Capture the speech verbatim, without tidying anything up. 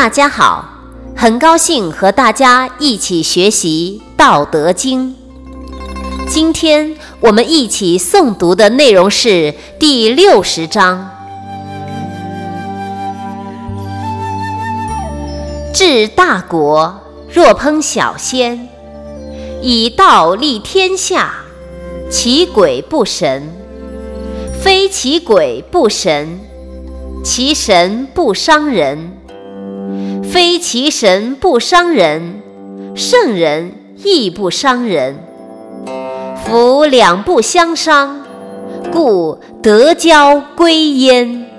大家好，很高兴和大家一起学习《道德经》。今天我们一起诵读的内容是第六十章。治大国，若烹小鲜，以道立天下，其鬼不神。非其鬼不神，其神不伤人。非其神不伤人，圣人亦不伤人。夫两不相伤，故德交归焉。